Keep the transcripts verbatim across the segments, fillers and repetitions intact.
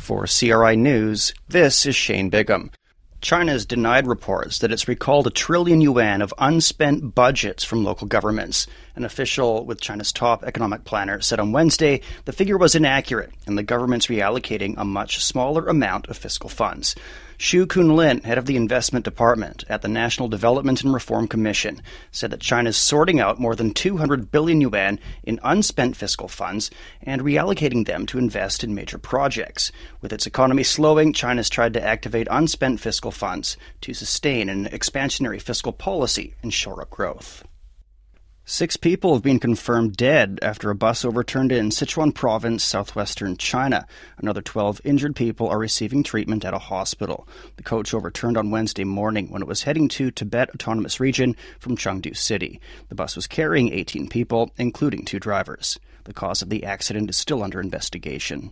For C R I News, this is Shane Bigham. China has denied reports that it's recalled a trillion yuan of unspent budgets from local governments. An official with China's top economic planner said on Wednesday the figure was inaccurate and the government's reallocating a much smaller amount of fiscal funds. Xu Kunlin, head of the investment department at the National Development and Reform Commission, said that China is sorting out more than two hundred billion yuan in unspent fiscal funds and reallocating them to invest in major projects. With its economy slowing, China's tried to activate unspent fiscal funds to sustain an expansionary fiscal policy and shore up growth. Six people have been confirmed dead after a bus overturned in Sichuan province, southwestern China. Another twelve injured people are receiving treatment at a hospital. The coach overturned on Wednesday morning when it was heading to Tibet Autonomous Region from Chengdu City. The bus was carrying eighteen people, including two drivers. The cause of the accident is still under investigation.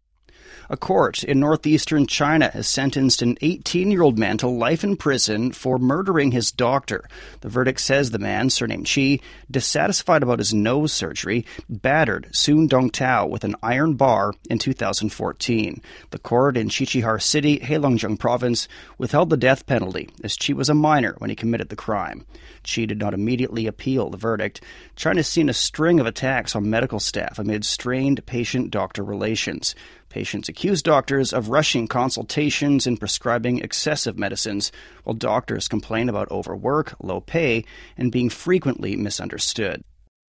A court in northeastern China has sentenced an eighteen-year-old man to life in prison for murdering his doctor. The verdict says the man, surnamed Qi, dissatisfied about his nose surgery, battered Sun Dongtao with an iron bar in two thousand fourteen. The court in Qiqihar City, Heilongjiang Province, withheld the death penalty as Qi was a minor when he committed the crime. Qi did not immediately appeal the verdict. China's seen a string of attacks on medical staff amid strained patient-doctor relations. Patients accuse doctors of rushing consultations and prescribing excessive medicines, while doctors complain about overwork, low pay, and being frequently misunderstood.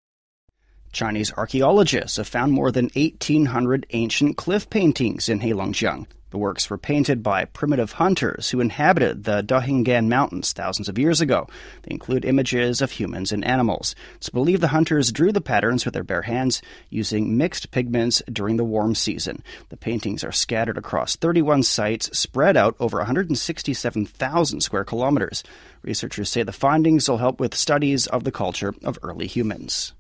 Chinese archaeologists have found more than eighteen hundred ancient cliff paintings in Heilongjiang. The works were painted by primitive hunters who inhabited the Dahingan Mountains thousands of years ago. They include images of humans and animals. It's believed the hunters drew the patterns with their bare hands using mixed pigments during the warm season. The paintings are scattered across thirty-one sites spread out over one hundred sixty-seven thousand square kilometers. Researchers say the findings will help with studies of the culture of early humans.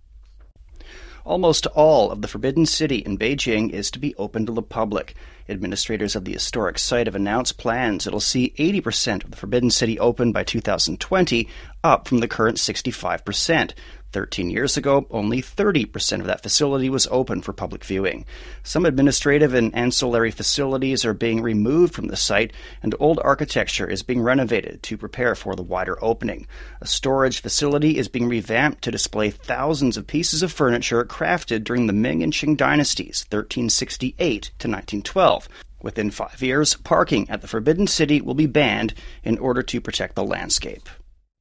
Almost all of the Forbidden City in Beijing is to be open to the public. Administrators of the historic site have announced plans that'll see eighty percent of the Forbidden City open by two thousand twenty, up from the current sixty-five percent. Thirteen years ago, only thirty percent of that facility was open for public viewing. Some administrative and ancillary facilities are being removed from the site, and old architecture is being renovated to prepare for the wider opening. A storage facility is being revamped to display thousands of pieces of furniture crafted during the Ming and Qing dynasties, thirteen sixty-eight to nineteen twelve. Within five years, parking at the Forbidden City will be banned in order to protect the landscape.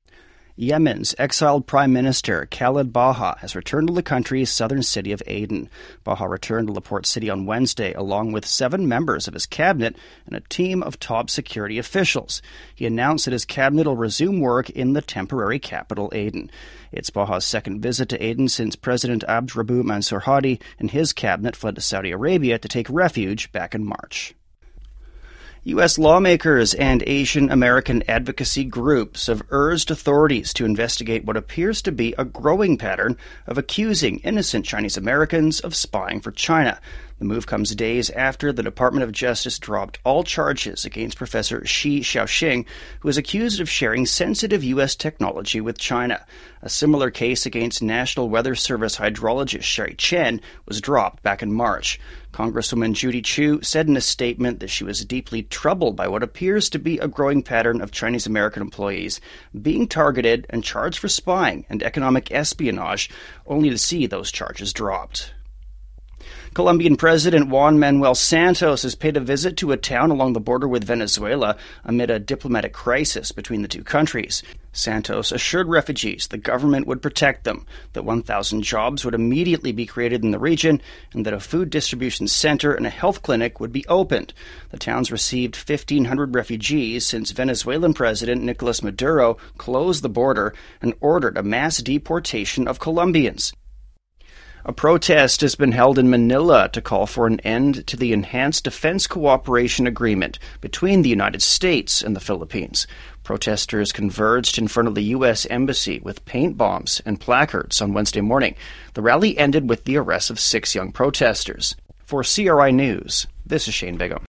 Yemen's exiled Prime Minister Khaled Baha has returned to the country's southern city of Aden. Baha returned to LaPorte City on Wednesday along with seven members of his cabinet and a team of top security officials. He announced that his cabinet will resume work in the temporary capital, Aden. It's Baha's second visit to Aden since President Abd Rabbu Mansour Hadi and his cabinet fled to Saudi Arabia to take refuge back in March. U S lawmakers and Asian American advocacy groups have urged authorities to investigate what appears to be a growing pattern of accusing innocent Chinese Americans of spying for China. The move comes days after the Department of Justice dropped all charges against Professor Shi Xiaoxing, who is accused of sharing sensitive U S technology with China. A similar case against National Weather Service hydrologist Sherry Chen was dropped back in March. Congresswoman Judy Chu said in a statement that she was deeply troubled by what appears to be a growing pattern of Chinese American employees being targeted and charged for spying and economic espionage, only to see those charges dropped. Colombian President Juan Manuel Santos has paid a visit to a town along the border with Venezuela amid a diplomatic crisis between the two countries. Santos assured refugees the government would protect them, that one thousand jobs would immediately be created in the region, and that a food distribution center and a health clinic would be opened. The town's received fifteen hundred refugees since Venezuelan President Nicolas Maduro closed the border and ordered a mass deportation of Colombians. A protest has been held in Manila to call for an end to the Enhanced Defense Cooperation Agreement between the United States and the Philippines. Protesters converged in front of the U S Embassy with paint bombs and placards on Wednesday morning. The rally ended with the arrest of six young protesters. For C R I News, this is Shane Bigham.